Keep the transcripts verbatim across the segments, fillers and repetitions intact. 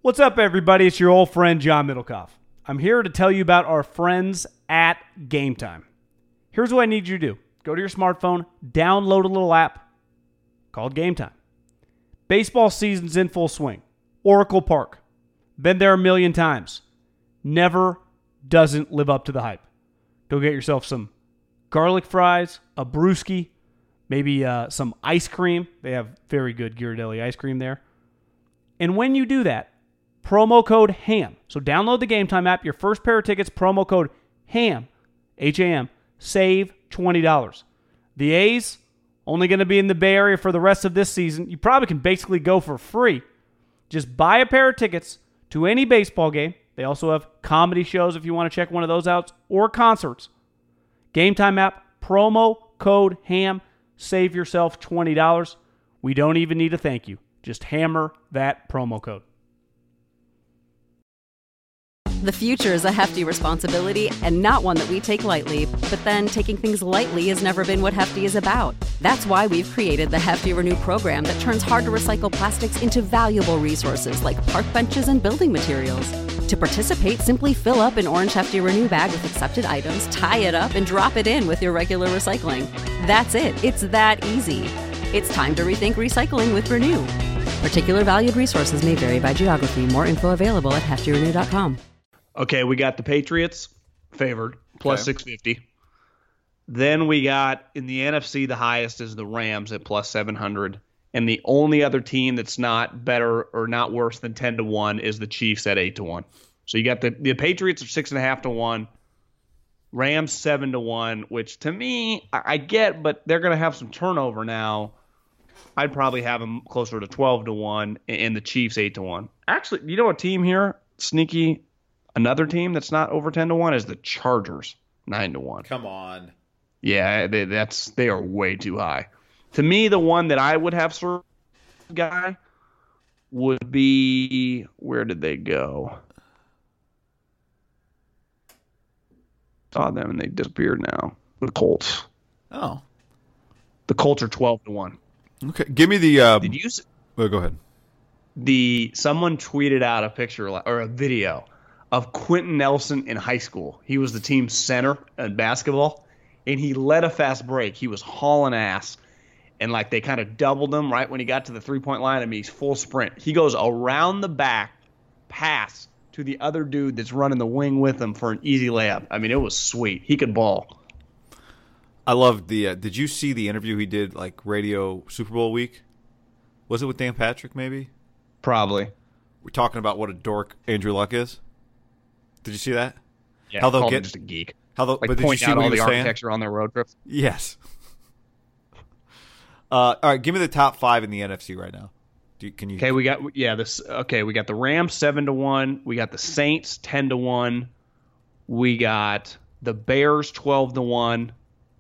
What's up, everybody? It's your old friend, John Middlecoff. I'm here to tell you about our friends at Game Time. Here's what I need you to do. Go to your smartphone, download a little app called Game Time. Baseball season's in full swing. Oracle Park. Been there a million times. Never doesn't live up to the hype. Go get yourself some garlic fries, a brewski, maybe uh, some ice cream. They have very good Ghirardelli ice cream there. And when you do that, promo code HAM. So download the Game Time app. Your first pair of tickets, promo code HAM, H A M, save twenty dollars. The A's, only going to be in the Bay Area for the rest of this season. You probably can basically go for free. Just buy a pair of tickets to any baseball game. They also have comedy shows if you want to check one of those out, or concerts. Game Time app, promo code HAM, save yourself twenty dollars. We don't even need a thank you. Just hammer that promo code. The future is a hefty responsibility and not one that we take lightly. But then taking things lightly has never been what Hefty is about. That's why we've created the Hefty Renew program that turns hard-to-recycle plastics into valuable resources like park benches and building materials. To participate, simply fill up an orange Hefty Renew bag with accepted items, tie it up, and drop it in with your regular recycling. That's it. It's that easy. It's time to rethink recycling with Renew. Particular valued resources may vary by geography. More info available at hefty renew dot com. Okay, we got the Patriots favored, plus Okay. six fifty. Then we got, in the N F C, the highest is the Rams at plus seven hundred. And the only other team that's not better or not worse than ten to one is the Chiefs at eight to one. So you got the, the Patriots are six point five to one. Rams seven to one, which to me, I, I get, but they're going to have some turnover now. I'd probably have them closer to twelve to one, and the Chiefs eight to one. Actually, you know a team here, sneaky, another team that's not over ten to one is the Chargers, nine to one. Come on. Yeah, they, that's they are way too high. To me, the one that I would have served guy would be, where did they go? Saw them and they disappeared now. The Colts. Oh. The Colts are twelve to one. Okay. Give me the. Uh, Did you? s- oh, go ahead. The someone tweeted out a picture or a video of Quentin Nelson in high school. He was the team's center in basketball, and he led a fast break. He was hauling ass, and like they kind of doubled him right when he got to the three-point line. I mean, he's full sprint. He goes around the back, pass to the other dude that's running the wing with him for an easy layup. I mean, it was sweet. He could ball. I loved the. Uh, did you see the interview he did, like radio Super Bowl week? Was it with Dan Patrick? Maybe. Probably. We're talking about what a dork Andrew Luck is. Did you see that? Yeah, How they'll called him get- just a geek. How the, Like but did you pointing see out what all he the was saying? architecture on their road trips. Yes. Uh, all right, give me the top five in the N F C right now. Do you, can you? Okay, we got yeah this. Okay, we got the Rams seven to one. We got the Saints ten to one. We got the Bears twelve to one,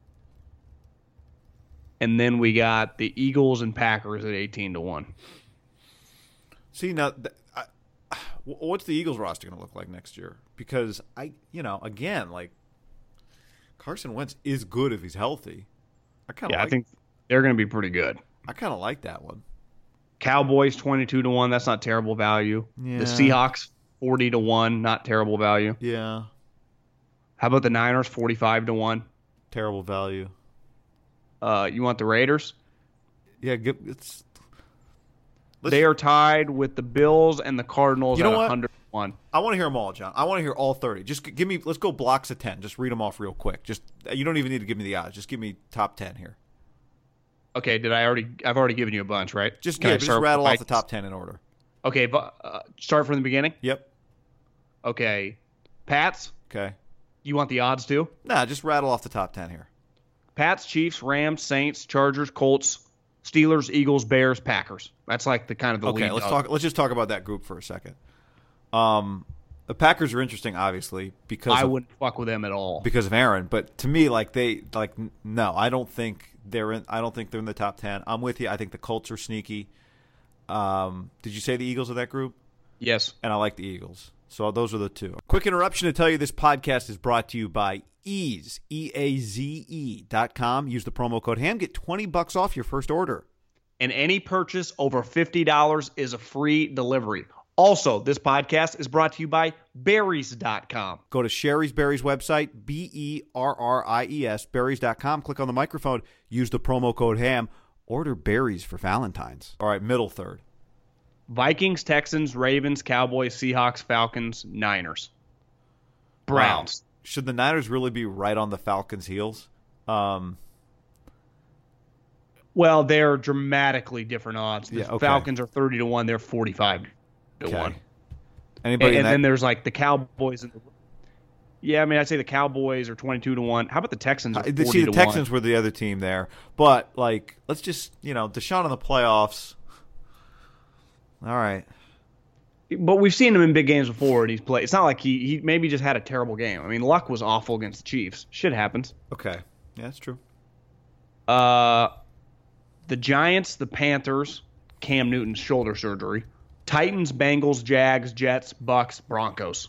and then we got the Eagles and Packers at eighteen to one. See now, th- I, what's the Eagles roster going to look like next year? Because I, you know, again, like Carson Wentz is good if he's healthy. I kind of Yeah, like, I think they're going to be pretty good. I kind of like that one. Cowboys twenty two to one. That's not terrible value. Yeah. The Seahawks forty to one. Not terrible value. Yeah, How about the Niners forty five to one? terrible value. Uh, you want the Raiders? Yeah, give, it's. Let's- They are tied with the Bills and the Cardinals You know at what? one hundred to one. I want to hear them all, John. I want to hear all thirty. Just g- give me. Let's go blocks of ten. Just read them off real quick. Just you don't even need to give me the odds. Just give me top ten here. Okay, did I already? I've already given you a bunch, right? Just Can yeah, I just start with rattle off the Vikings? top ten in order. Okay, but uh, start from the beginning. Yep. Okay, Pats. Okay. You want the odds too? Nah, just rattle off the top ten here. Pats, Chiefs, Rams, Saints, Chargers, Colts, Steelers, Eagles, Bears, Packers. That's like the kind of the Okay, lead let's dog. talk. Let's just talk about that group for a second. Um, the Packers are interesting, obviously, because I of, wouldn't fuck with them at all. because of Aaron. But to me, like they like n- no, I don't think they're in. I don't think they're in the top ten. I'm with you. I think the Colts are sneaky. Um, did you say the Eagles are that group? Yes. And I like the Eagles. So those are the two. Quick interruption to tell you this podcast is brought to you by Eaze, E A Z E dot com. Use the promo code HAM. Get twenty bucks off your first order. And any purchase over fifty dollars is a free delivery. Also, this podcast is brought to you by berries dot com. Go to Sherry's Berries website, B E R R I E S, berries dot com. Click on the microphone. Use the promo code HAM. Order berries for Valentine's. All right, middle third. Vikings, Texans, Ravens, Cowboys, Seahawks, Falcons, Niners. Browns. Wow. Should the Niners really be right on the Falcons' heels? Um, well, they're dramatically different odds. The Yeah, okay. Falcons are thirty to one. They're forty-five to okay. one. Anybody And, in and that? then there's like the Cowboys. And the, yeah, I mean, I'd say the Cowboys are twenty-two to one. How about the Texans are Uh, forty See, the to Texans one? were the other team there. But, like, let's just, you know, Deshaun in the playoffs. All right. But we've seen him in big games before, and he's played. It's not like he, he maybe just had a terrible game. I mean, luck was awful against the Chiefs. Shit happens. Okay. Yeah, that's true. Uh, the Giants, the Panthers, Cam Newton's shoulder surgery. Titans, Bengals, Jags, Jets, Bucks, Broncos.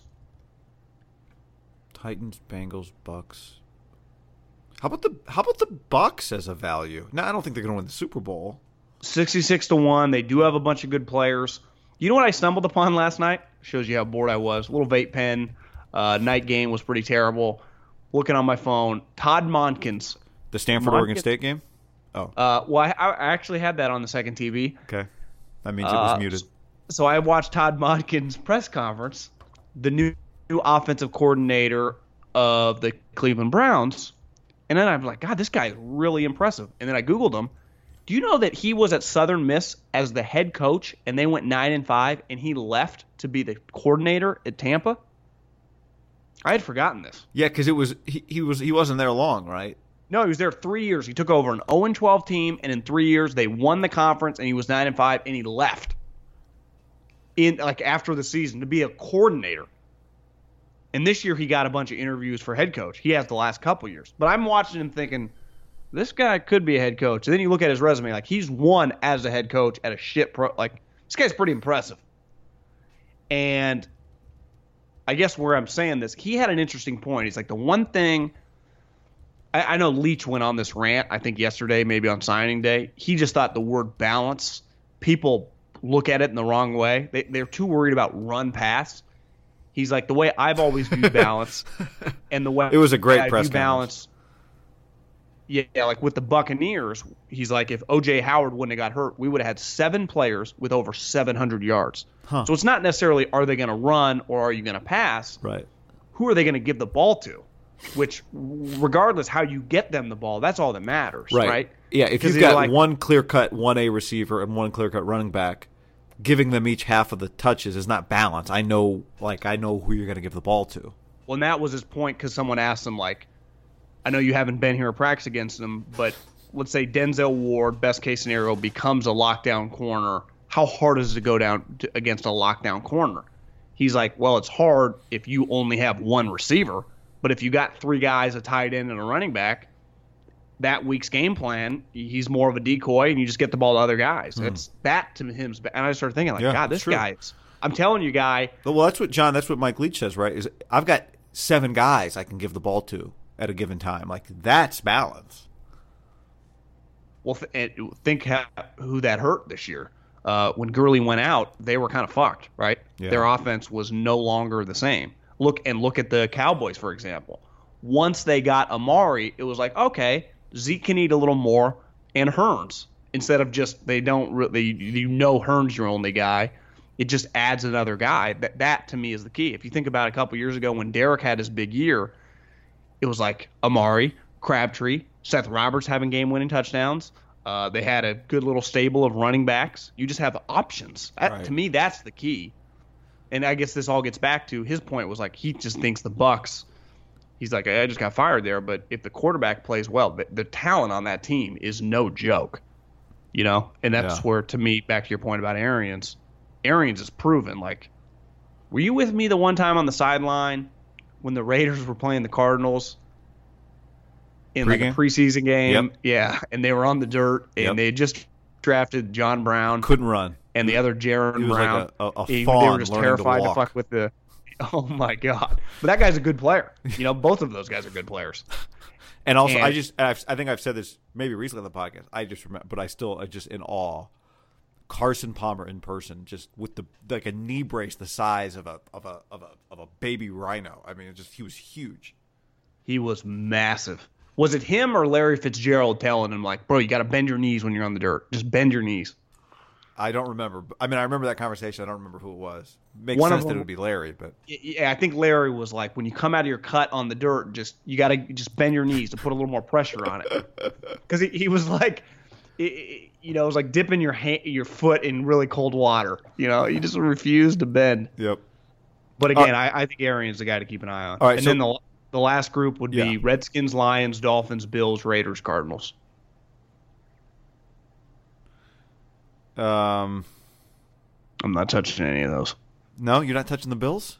Titans, Bengals, Bucks. How about the How about the Bucks as a value? No, I don't think they're going to win the Super Bowl. sixty-six to one. They do have a bunch of good players. You know what I stumbled upon last night? Shows you how bored I was. A little vape pen. Uh, night game was pretty terrible. Looking on my phone. Todd Monken's. The Stanford Monken- Oregon State game. Oh, Uh, well, I, I actually had that on the second T V. okay. That means it was Uh, muted. So I watched Todd Monken's press conference, the new, new offensive coordinator of the Cleveland Browns. And then I'm like, God, this guy is really impressive. And then I Googled him. Do you know that he was at Southern Miss as the head coach, and they went nine and five, and he left to be the coordinator at Tampa? I had forgotten this. Yeah, because it was he, he was he wasn't there long, right? No, he was there three years. He took over an oh and twelve team, and in three years they won the conference, and he was nine and five, and he left in like after the season to be a coordinator. And this year he got a bunch of interviews for head coach. He has the last couple years, but I'm watching him thinking, this guy could be a head coach. And then you look at his resume, like he's won as a head coach at a shit pro. Like this guy's pretty impressive. And I guess where I'm saying this, he had an interesting point. He's like, the one thing, I, I know Leach went on this rant, I think yesterday, maybe on signing day. He just thought the word balance, people look at it in the wrong way. They, they're too worried about run pass. He's like, the way I've always viewed balance and the way It was a great I press view balance. Yeah, like with the Buccaneers, he's like, if O J Howard wouldn't have got hurt, we would have had seven players with over seven hundred yards. Huh. So it's not necessarily are they going to run or are you going to pass? Right. Who are they going to give the ball to? Which, regardless how you get them the ball, that's all that matters, right? Right. Yeah, if 'Cause you've you're got like- one clear-cut one A receiver and one clear-cut running back, giving them each half of the touches is not balance. I know, like, I know who you're going to give the ball to. Well, and that was his point because someone asked him, like, I know you haven't been here at practice against him, but let's say Denzel Ward, best case scenario, becomes a lockdown corner. How hard is it to go down to, against a lockdown corner? He's like, well, it's hard if you only have one receiver, but if you got three guys, a tight end and a running back, that week's game plan, he's more of a decoy, and you just get the ball to other guys. Hmm. It's that to him. And I started thinking, like, Yeah, God, this it's true. guy's. I'm telling you, guy. Well, that's what John. That's what Mike Leach says, right? Is I've got seven guys I can give the ball to at a given time. Like that's balance. Well, th- and think how, who that hurt this year. Uh, when Gurley went out, they were kind of fucked, right? Yeah. Their offense was no longer the same. Look and look at the Cowboys, for example. Once they got Amari, it was like, okay, Zeke can eat a little more, and Hearns. Instead of just they don't really, you know, Hearns your only guy. It just adds another guy. That that to me is the key. If you think about it, a couple years ago when Derek had his big year, it was like Amari, Crabtree, Seth Roberts having game-winning touchdowns. Uh, they had a good little stable of running backs. You just have options. That, Right. To me, that's the key. And I guess this all gets back to his point was like he just thinks the Bucks. He's like, I just got fired there, but if the quarterback plays well, the, the talent on that team is no joke. You know, and that's Yeah. where, to me, back to your point about Arians, Arians is proven. Like, were you with me the one time on the sideline when the Raiders were playing the Cardinals in like a Pre-game? preseason game? Yep. Yeah, and they were on the dirt, and Yep. they had just drafted John Brown Couldn't run. and the other Jaron He was Brown. like a, a, a He- they fawn were just learning terrified to to, walk. fuck with the. Oh my god! But that guy's a good player. You know, both of those guys are good players. And also, And- I just, I've, I think I've said this maybe recently on the podcast. I just remember, but I still, I just in awe. Carson Palmer in person, just with the like a knee brace the size of a of a of a of a baby rhino. I mean, it just he was huge. He was massive. Was it him or Larry Fitzgerald telling him, like, bro, you got to bend your knees when you're on the dirt. Just bend your knees. I don't remember. I mean, I remember that conversation. I don't remember who it was. Makes One sense of that them- it would be Larry, but Yeah, I think Larry was like, when you come out of your cut on the dirt, just you got to just bend your knees to put a little more pressure on it. Because he, he was like, it, it- you know, it was like dipping your hand, your foot in really cold water. You know, he just refused to bend. yep. But again, I, I think Arian's the guy to keep an eye on. All right, and so- then the the last group would be Yeah. Redskins, Lions, Dolphins, Bills, Raiders, Cardinals. Um, I'm not touching any of those. no, you're not touching the Bills?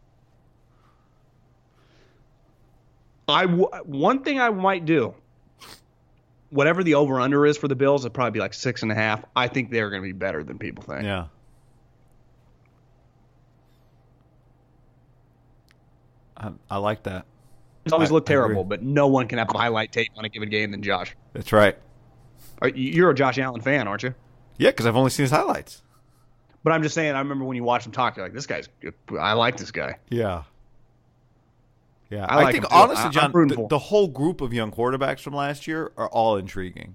I w- one thing I might do, whatever the over under is for the Bills, it'd probably be like six and a half. I think they're going to be better than people think. Yeah. I, I like that. It's always I- looked I agree. terrible, but no one can have a highlight tape on a given game than Josh. That's right. Are- You're a Josh Allen fan, aren't you? Yeah, because I've only seen his highlights. But I'm just saying, I remember when you watch him talk, you're like, this guy's good. I like this guy. Yeah. Yeah, I I, like think him too. honestly, I- I'm John, rooting the, for him. the whole group of young quarterbacks from last year are all intriguing.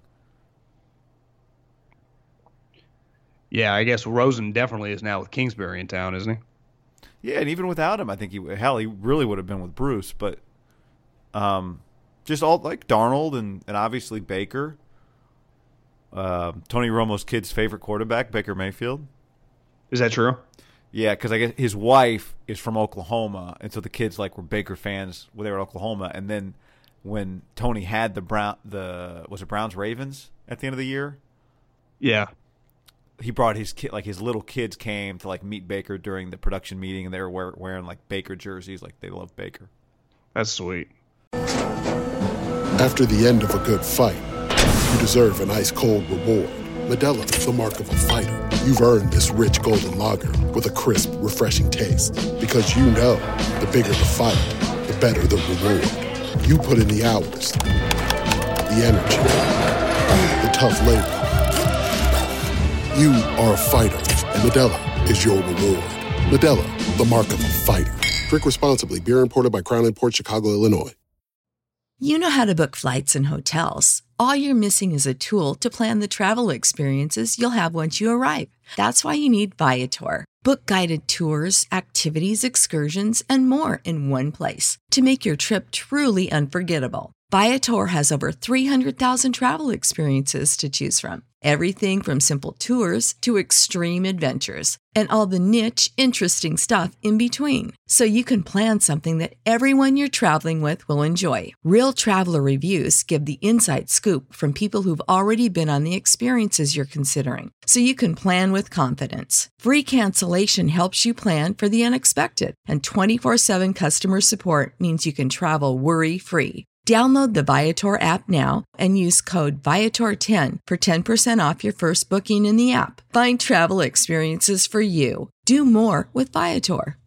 Yeah, I guess Rosen definitely is now with Kingsbury in town, isn't he? Yeah, and even without him, I think he hell he really would have been with Bruce. But um, just all like Darnold and, and obviously Baker, uh, Tony Romo's kid's favorite quarterback, Baker Mayfield. Is that true? Yeah, because I guess his wife is from Oklahoma, and so the kids like were Baker fans when they were in Oklahoma. And then when Tony had the Brown, the was it Browns Ravens at the end of the year, Yeah. he brought his kid, like his little kids came to like meet Baker during the production meeting, and they were wear, wearing like Baker jerseys, like they love Baker. That's sweet. After the end of a good fight, you deserve an ice-cold reward. Modelo is the mark of a fighter. You've earned this rich golden lager with a crisp, refreshing taste. Because you know, the bigger the fight, the better the reward. You put in the hours, the energy, the tough labor. You are a fighter, and Modelo is your reward. Modelo, the mark of a fighter. Drink responsibly. Beer imported by Crown Imports, Chicago, Illinois. You know how to book flights and hotels. All you're missing is a tool to plan the travel experiences you'll have once you arrive. That's why you need Viator. Book guided tours, activities, excursions, and more in one place to make your trip truly unforgettable. Viator has over three hundred thousand travel experiences to choose from. Everything from simple tours to extreme adventures and all the niche, interesting stuff in between. So you can plan something that everyone you're traveling with will enjoy. Real traveler reviews give the inside scoop from people who've already been on the experiences you're considering. So you can plan with confidence. Free cancellation helps you plan for the unexpected. And twenty-four seven customer support means you can travel worry-free. Download the Viator app now and use code Viator ten for ten percent off your first booking in the app. Find travel experiences for you. Do more with Viator.